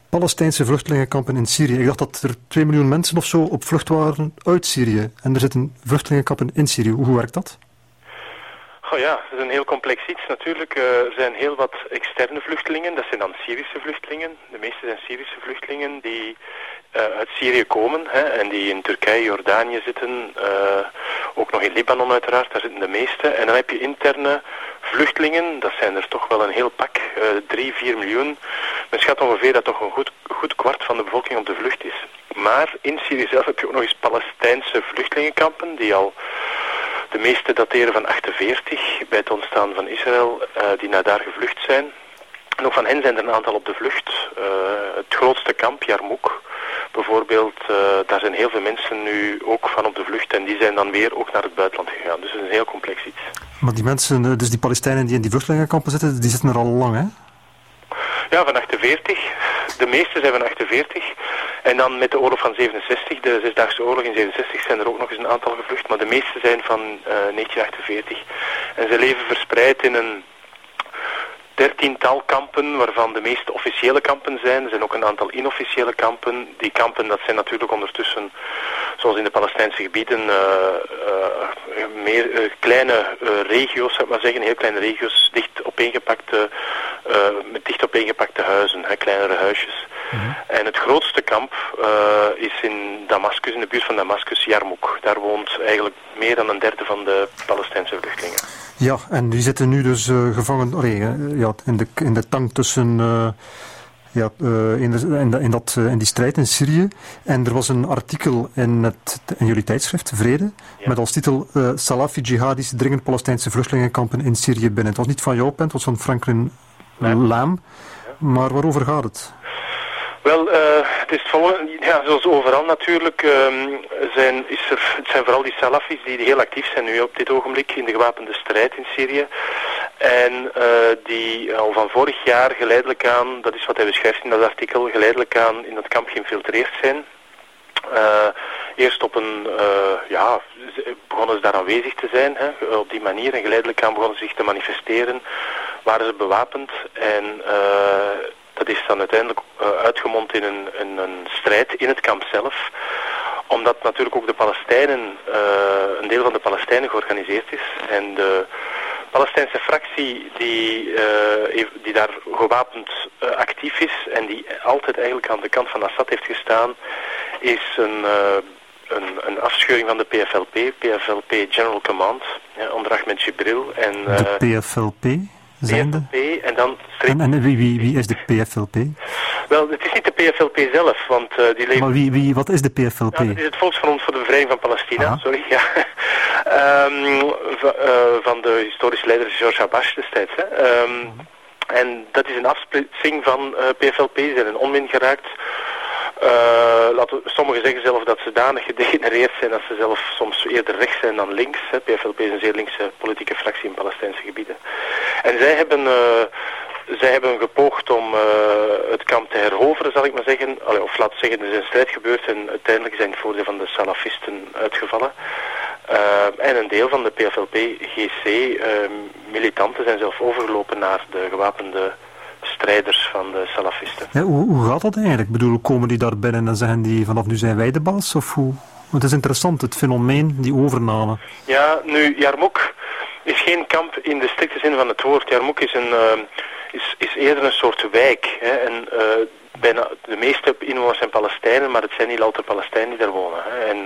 Palestijnse vluchtelingenkampen in Syrië. Ik dacht dat er 2 miljoen mensen of zo op vlucht waren uit Syrië. En er zitten vluchtelingenkampen in Syrië. Hoe werkt dat? Oh ja, dat is een heel complex iets natuurlijk. Er zijn heel wat externe vluchtelingen. Dat zijn dan Syrische vluchtelingen. De meeste zijn Syrische vluchtelingen die uit Syrië komen en die in Turkije, Jordanië zitten. Ook nog in Libanon uiteraard, daar zitten de meeste. En dan heb je interne vluchtelingen. Dat zijn er toch wel een heel pak. 3, 4 miljoen. Men schat ongeveer dat toch een goed kwart van de bevolking op de vlucht is. Maar in Syrië zelf heb je ook nog eens Palestijnse vluchtelingenkampen die al... De meeste dateren van 48, bij het ontstaan van Israël, die naar daar gevlucht zijn. En ook van hen zijn er een aantal op de vlucht. Het grootste kamp, Jarmouk, bijvoorbeeld, daar zijn heel veel mensen nu ook van op de vlucht. En die zijn dan weer ook naar het buitenland gegaan. Dus het is een heel complex iets. Maar die mensen, dus die Palestijnen die in die vluchtelingenkampen zitten, die zitten er al lang, hè? Ja, van 48. De meeste zijn van 48. En dan met de oorlog van 67, de Zesdaagse oorlog in 67, zijn er ook nog eens een aantal gevlucht. Maar de meeste zijn van 1948. En ze leven verspreid in een 13-tal kampen, waarvan de meeste officiële kampen zijn. Er zijn ook een aantal inofficiële kampen. Die kampen, dat zijn natuurlijk ondertussen, zoals in de Palestijnse gebieden, meer kleine regio's, zou ik maar zeggen. Heel kleine regio's, met dicht opeengepakte huizen, kleinere huisjes. Mm-hmm. En het grootste kamp is in Damascus, in de buurt van Damascus, Jarmouk. Daar woont eigenlijk meer dan een derde van de Palestijnse vluchtelingen. Ja, en die zitten nu dus gevangen in de tang tussen... in die strijd in Syrië. En er was een artikel in jullie tijdschrift, Vrede, met als titel Salafi jihadis dringen Palestijnse vluchtelingenkampen in Syrië binnen. Het was niet van jouw pen, het was van Franklin Laam. Maar waarover gaat het? Wel, het is het volgende. Ja, zoals overal natuurlijk, het zijn vooral die Salafis die heel actief zijn nu op dit ogenblik in de gewapende strijd in Syrië. En die al van vorig jaar geleidelijk aan, dat is wat hij beschrijft in dat artikel, geleidelijk aan in dat kamp geïnfiltreerd zijn. Eerst begonnen ze daar aanwezig te zijn, op die manier. En geleidelijk aan begonnen ze zich te manifesteren, waren ze bewapend. En dat is dan uiteindelijk uitgemond in een strijd in het kamp zelf. Omdat natuurlijk ook de Palestijnen, een deel van de Palestijnen georganiseerd is. En de Palestijnse fractie die daar gewapend actief is en die altijd eigenlijk aan de kant van Assad heeft gestaan, is een afscheuring van de PFLP General Command, onder Ahmed Jibril. En, de PFLP? PFLP en dan... En wie is de PFLP? Wel, het is niet de PFLP zelf, want die leven... Maar wat is de PFLP? Ja, dat is het Volksfront voor de Bevrijding van Palestina, Aha. sorry. Ja. Van de historische leider George Abbas destijds. En dat is een afsplitsing van PFLP. Ze zijn in onmin geraakt. Sommigen zeggen zelf dat ze danig gedegenereerd zijn, dat ze zelf soms eerder rechts zijn dan links. PFLP is een zeer linkse politieke fractie in Palestijnse gebieden. En zij hebben gepoogd om het kamp te heroveren, zal ik maar zeggen. Of laten we zeggen, er is een strijd gebeurd en uiteindelijk zijn het voordeel van de salafisten uitgevallen. En een deel van de PFLP-GC-militanten zijn zelf overgelopen naar de gewapende strijders van de salafisten. Ja, hoe gaat dat eigenlijk? Ik bedoel, komen die daar binnen en zeggen die vanaf nu zijn wij de baas? Of hoe? Het is interessant, het fenomeen, die overname. Ja, nu, Jarmouk is geen kamp in de strikte zin van het woord. Jarmouk is is eerder een soort wijk. En bijna de meeste inwoners zijn Palestijnen, maar het zijn niet louter Palestijnen die daar wonen. En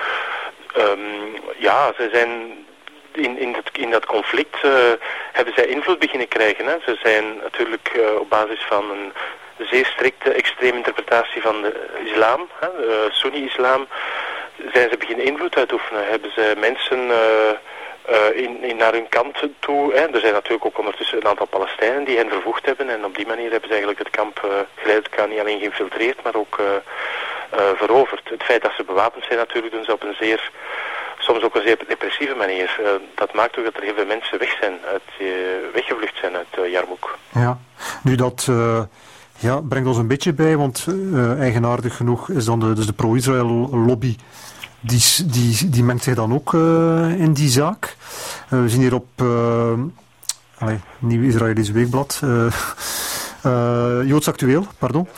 ze zijn... In dat conflict hebben zij invloed beginnen krijgen. Ze zijn natuurlijk op basis van een zeer strikte extreme interpretatie van de islam, Sunni-islam, zijn ze beginnen invloed uitoefenen. Hebben ze mensen naar hun kant toe. Er zijn natuurlijk ook ondertussen een aantal Palestijnen die hen vervoegd hebben. En op die manier hebben ze eigenlijk het kamp geleidelijk aan niet alleen geïnfiltreerd, maar ook veroverd. Het feit dat ze bewapend zijn natuurlijk doen ze op een soms ook een zeer depressieve manier. Dat maakt ook dat er heel veel mensen weggevlucht zijn uit Jarmouk. Ja, nu dat brengt ons een beetje bij, want eigenaardig genoeg is dan de pro-Israël lobby, die mengt zich dan ook in die zaak. We zien hier op Nieuw Israëlisch Weekblad, Joods Actueel, pardon.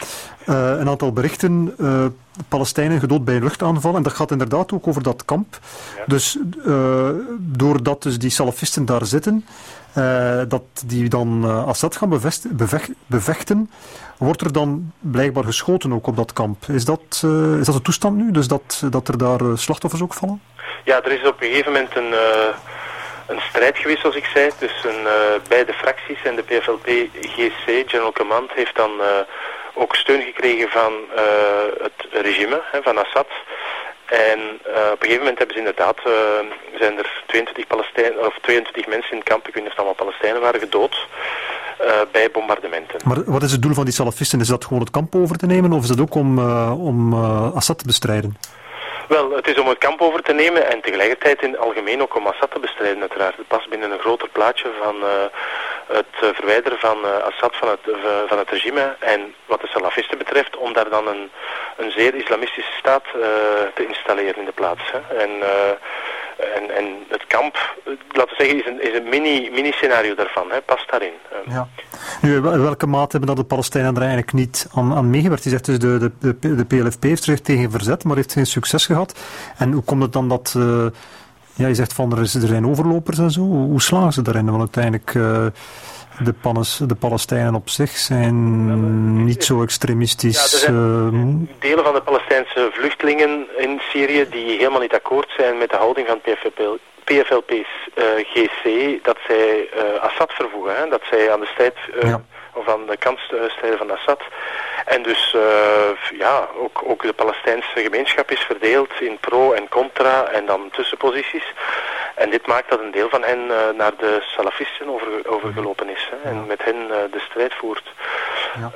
een aantal berichten, Palestijnen gedood bij een luchtaanval. En dat gaat inderdaad ook over dat kamp. Ja. Dus doordat dus die salafisten daar zitten, dat die dan Assad gaan bevechten, wordt er dan blijkbaar geschoten ook op dat kamp. Is dat de toestand nu? Dus dat er daar slachtoffers ook vallen? Ja, er is op een gegeven moment een strijd geweest, zoals ik zei, tussen beide fracties en de PFLP-GC, General Command, heeft dan ook steun gekregen van het regime, van Assad. En op een gegeven moment hebben ze inderdaad, zijn er 22 mensen in het kamp, ik weet niet of het allemaal Palestijnen waren, gedood bij bombardementen. Maar wat is het doel van die salafisten? Is dat gewoon het kamp over te nemen of is dat ook om Assad te bestrijden? Wel, het is om het kamp over te nemen en tegelijkertijd in het algemeen ook om Assad te bestrijden uiteraard. Het past binnen een groter plaatje van het verwijderen van Assad van het regime. En wat de salafisten betreft, om daar dan een zeer islamistische staat te installeren in de plaats. Hè. En het kamp, laten we zeggen, is een mini-scenario daarvan, hè, past daarin. Ja. Nu, in welke mate hebben dat de Palestijnen er eigenlijk niet aan meegewerkt? Je zegt dus de PLFP heeft zich tegen verzet, maar heeft geen succes gehad. En hoe komt het dan dat, je zegt van er zijn overlopers en zo, hoe slagen ze daarin? Want uiteindelijk de Palestijnen op zich zijn niet zo extremistisch. Ja, er zijn delen van de Palestijnse vluchtelingen in Syrië die helemaal niet akkoord zijn met de houding van PFLP's GC, dat zij Assad vervoegen, hè, dat zij aan de strijd of aan de kant strijden van Assad. En dus ook de Palestijnse gemeenschap is verdeeld in pro en contra en dan tussenposities. En dit maakt dat een deel van hen naar de salafisten overgelopen is, hè, en met hen de strijd voert. Ja.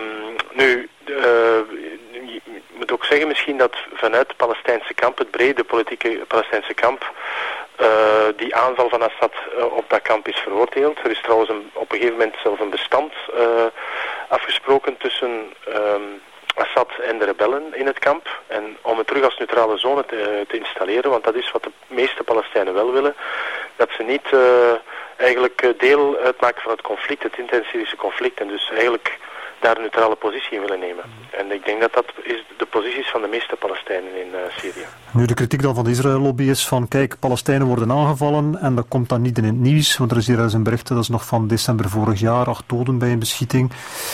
Je moet ook zeggen misschien dat vanuit het Palestijnse kamp, het brede politieke Palestijnse kamp, die aanval van Assad op dat kamp is veroordeeld. Er is trouwens op een gegeven moment zelf een bestand afgesproken tussen Assad en de rebellen in het kamp. En om het terug als neutrale zone te installeren, want dat is wat de meeste Palestijnen wel willen, dat ze niet eigenlijk deel uitmaken van het conflict, het interne conflict, en dus eigenlijk daar een neutrale positie in willen nemen. En ik denk dat is de posities van de meeste Palestijnen in Syrië. Nu, de kritiek dan van de Israël-lobby is van, kijk, Palestijnen worden aangevallen en dat komt dan niet in het nieuws, want er is hier eens een bericht, dat is nog van december vorig jaar, 8 doden bij een beschieting.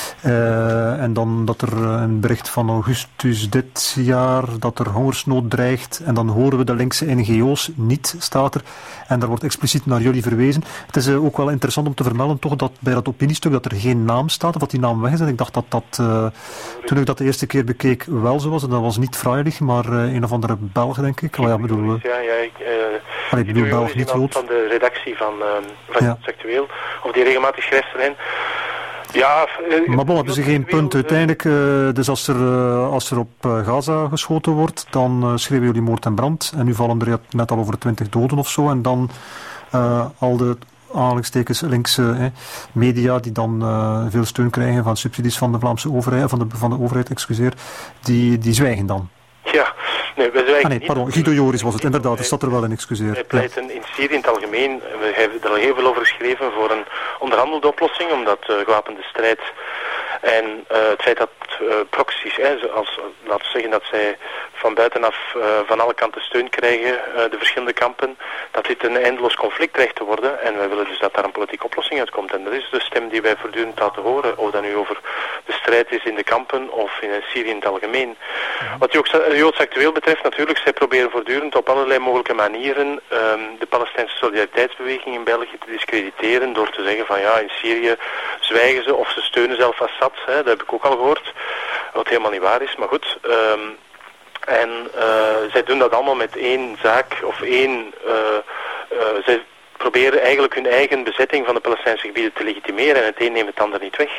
En dan dat er een bericht van augustus dit jaar, dat er hongersnood dreigt, en dan horen we de linkse NGO's niet, staat er, en daar wordt expliciet naar jullie verwezen. Het is ook wel interessant om te vermelden, toch, dat bij dat opiniestuk dat er geen naam staat, of dat die naam weg is. Ik dacht dat toen ik dat de eerste keer bekeek wel zo was. En dat was niet Freilich, maar een of andere Belg, denk ik. Ik bedoel Belg, niet Jood. Van de redactie van Actueel, of die regelmatig schrijft erin. Ja, maar bon, hebben ze geen punt. Uiteindelijk, dus als er op Gaza geschoten wordt, dan schreeuwen jullie moord en brand. En nu vallen er net al over 20 doden of zo. En dan al de aanhalingstekens linkse media die dan veel steun krijgen van subsidies van de Vlaamse overheid, van de overheid, die zwijgen dan. Ja, nee, wij zwijgen niet. Pardon, Guido Joris was het, inderdaad, dat zat er wel in, excuseer. Wij pleiten in Syrië in het algemeen, we hebben er al heel veel over geschreven, voor een onderhandelde oplossing, omdat gewapende strijd en het feit dat proxies, laten we zeggen dat zij van buitenaf van alle kanten steun krijgen, de verschillende kampen, dat dit een eindeloos conflict dreigt te worden. En wij willen dus dat daar een politieke oplossing uitkomt. En dat is de stem die wij voortdurend laten horen, of dat nu over de strijd is in de kampen of in Syrië in het algemeen. Ja. Wat Joods Actueel betreft, natuurlijk, zij proberen voortdurend op allerlei mogelijke manieren de Palestijnse solidariteitsbeweging in België te discrediteren door te zeggen van ja, in Syrië zwijgen ze of ze steunen zelf Assad, dat heb ik ook al gehoord, wat helemaal niet waar is, maar goed. Zij doen dat allemaal met één zaak of zij proberen eigenlijk hun eigen bezetting van de Palestijnse gebieden te legitimeren en het een neemt het ander niet weg.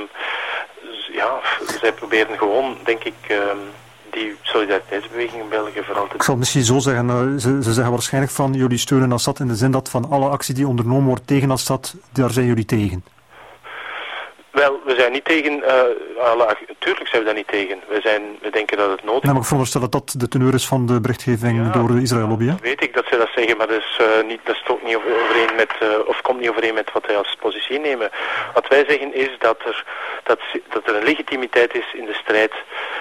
Zij proberen gewoon, denk ik, die solidariteitsbeweging in België vooral te... Ik zal het misschien zo zeggen, ze zeggen waarschijnlijk van jullie steunen Assad in de zin dat van alle actie die ondernomen wordt tegen Assad, daar zijn jullie tegen. Wel, we zijn niet tegen, tuurlijk zijn we daar niet tegen. We denken dat het nodig is. Maar ik veronderstel dat dat de teneur is van de berichtgeving door de Israël-lobby, hè? Weet ik dat ze dat zeggen, maar dat stoot niet overeen met, of komt niet overeen met wat wij als positie nemen. Wat wij zeggen is dat er een legitimiteit is in de strijd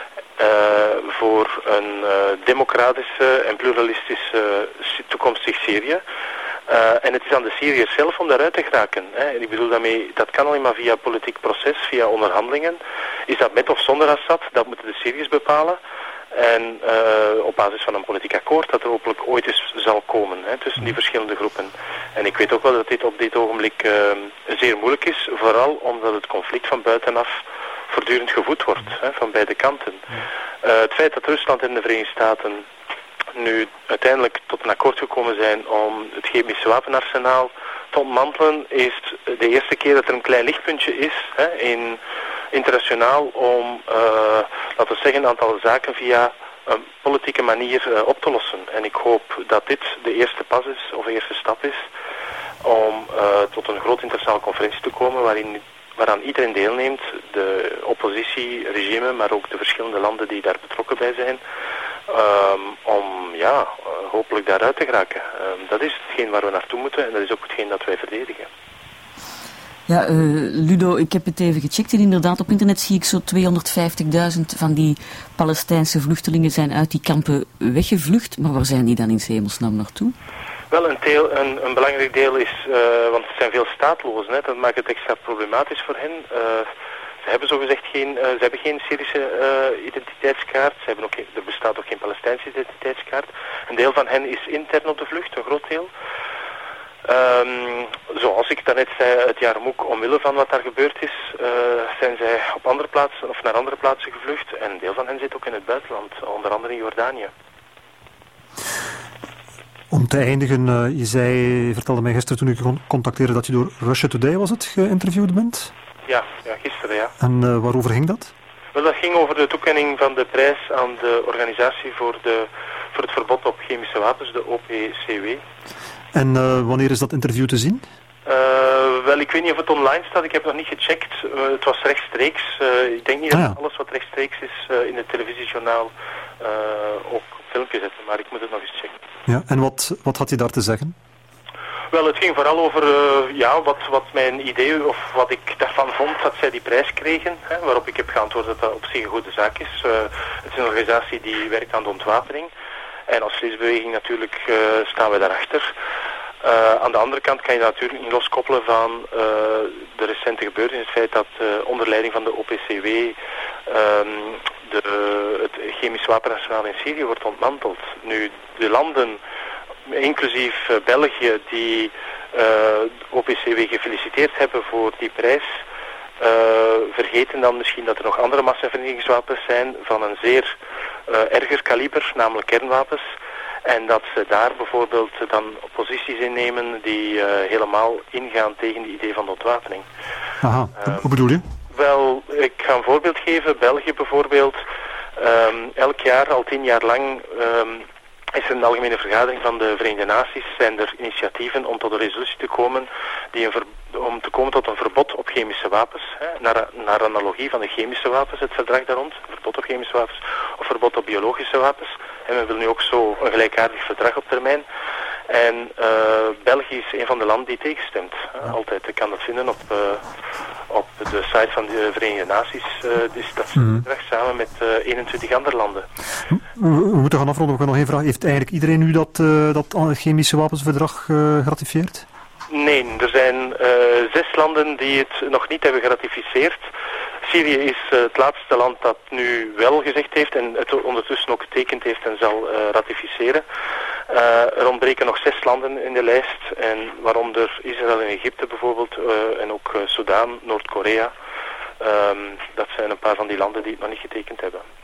voor een democratische en pluralistische toekomstig Syrië. En het is aan de Syriërs zelf om daaruit te geraken. Hè. Ik bedoel daarmee, dat kan alleen maar via politiek proces, via onderhandelingen. Is dat met of zonder Assad? Dat moeten de Syriërs bepalen. En op basis van een politiek akkoord dat er hopelijk ooit eens zal komen, hè, tussen die verschillende groepen. En ik weet ook wel dat dit op dit ogenblik zeer moeilijk is, vooral omdat het conflict van buitenaf voortdurend gevoed wordt, hè, van beide kanten. Het feit dat Rusland en de Verenigde Staten nu uiteindelijk tot een akkoord gekomen zijn om het chemische wapenarsenaal te ontmantelen, is de eerste keer dat er een klein lichtpuntje is, hè, internationaal om, laten we zeggen, een aantal zaken via een politieke manier op te lossen. En ik hoop dat dit de eerste pas is, of de eerste stap is, om tot een groot internationale conferentie te komen waaraan iedereen deelneemt, de oppositieregime, maar ook de verschillende landen die daar betrokken bij zijn, om hopelijk daaruit te geraken. Dat is hetgeen waar we naartoe moeten en dat is ook hetgeen dat wij verdedigen. Ja, Ludo, ik heb het even gecheckt en inderdaad op internet zie ik zo 250.000 van die Palestijnse vluchtelingen zijn uit die kampen weggevlucht, maar waar zijn die dan in hemelsnaam naartoe? Wel, een belangrijk deel is, want het zijn veel staatlozen, hè, dat maakt het extra problematisch voor hen. Ze hebben zogezegd geen Syrische identiteitskaart, er bestaat ook geen Palestijnse identiteitskaart. Een deel van hen is intern op de vlucht, een groot deel. Zoals ik daarnet zei, uit Jarmouk, omwille van wat daar gebeurd is, zijn zij op andere plaatsen of naar andere plaatsen gevlucht. En een deel van hen zit ook in het buitenland, onder andere in Jordanië. Om te eindigen, je vertelde mij gisteren toen ik je contacteerde dat je door Russia Today geïnterviewd bent. Ja, gisteren, ja. En waarover ging dat? Wel, dat ging over de toekenning van de prijs aan de organisatie voor het verbod op chemische wapens, de OPCW. En wanneer is dat interview te zien? Wel, ik weet niet of het online staat, ik heb het nog niet gecheckt. Het was rechtstreeks. Ik denk niet dat alles wat rechtstreeks is in het televisiejournaal ook op filmpje zetten, maar ik moet het nog eens checken. Ja, en wat had je daar te zeggen? Wel, het ging vooral over wat mijn idee of wat ik daarvan vond dat zij die prijs kregen. Hè, waarop ik heb geantwoord dat dat op zich een goede zaak is. Het is een organisatie die werkt aan de ontwapening. En als vleesbeweging natuurlijk staan we daarachter. Aan de andere kant kan je natuurlijk niet loskoppelen van de recente gebeurtenis. Het feit dat onder leiding van de OPCW het chemisch wapenarsenaal in Syrië wordt ontmanteld. Nu, de landen, inclusief België, die OPCW gefeliciteerd hebben voor die prijs, vergeten dan misschien dat er nog andere massavernietigingswapens zijn van een zeer erger kaliber, namelijk kernwapens. En dat ze daar bijvoorbeeld dan posities innemen die helemaal ingaan tegen het idee van de ontwapening. Aha, hoe bedoel je? Wel, ik ga een voorbeeld geven. België bijvoorbeeld. Elk jaar, al 10 jaar lang, is er een algemene vergadering van de Verenigde Naties. Zijn er initiatieven om tot een resolutie te komen om te komen tot een verbod op chemische wapens. Hè, naar analogie van de chemische wapens, het verdrag daar rond. Verbod op chemische wapens of verbod op biologische wapens. En men wil nu ook zo een gelijkaardig verdrag op termijn. En België is een van de landen die tegenstemt. Altijd. Je kan dat vinden op de site van de Verenigde Naties. Dus dat is een verdrag samen met 21 andere landen. We moeten gaan afronden. We gaan nog één vraag. Heeft eigenlijk iedereen nu dat chemische wapensverdrag geratificeerd? Nee, er zijn 6 landen die het nog niet hebben geratificeerd. Syrië is het laatste land dat nu wel gezegd heeft en het ondertussen ook getekend heeft en zal ratificeren. Er ontbreken nog 6 landen in de lijst, en waaronder Israël en Egypte bijvoorbeeld, en ook Soudaan, Noord-Korea. Dat zijn een paar van die landen die het nog niet getekend hebben.